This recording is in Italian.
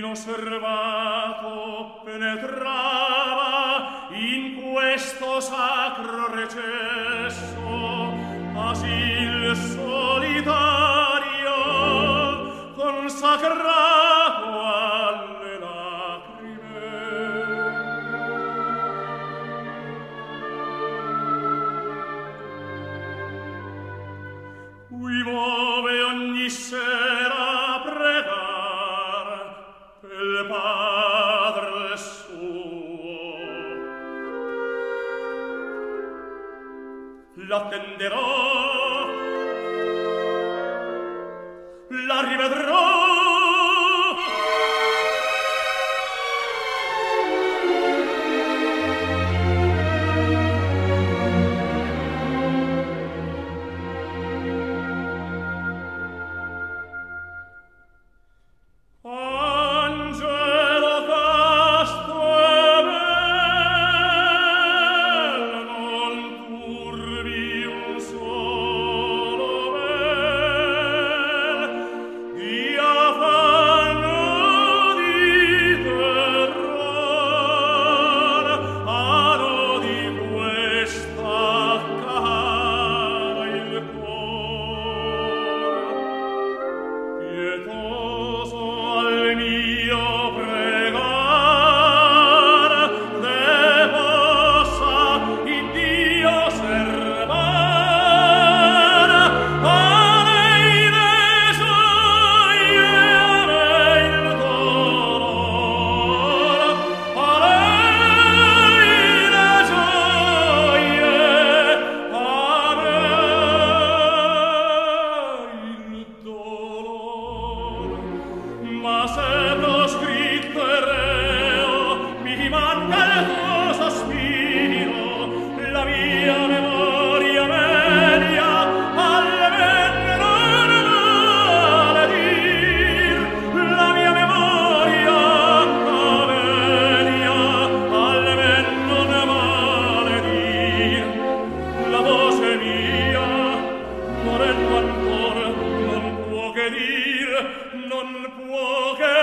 inosservato penetrava in questo sacro recesso, asil solitario consacrato alle lacrime. Qui muove ogni sera pregar pel Padre suo. L'attenderò, la rivedrò. Angelo casto e bel, non turbi un solo bel, di affanno di terror, ano di questa cara il cor. Pietoso al mio pregar, de possa Iddio servar, a lei le gioie, a lei il dolor, a lei le gioie, a lei il dolor. Ma se lo scritto è reo, mi manca il tuo sospiro, la mia memoria media almeno non vale dir, la mia memoria media almeno non vale dir, la voce mia morendo ancora non può che dir, non può che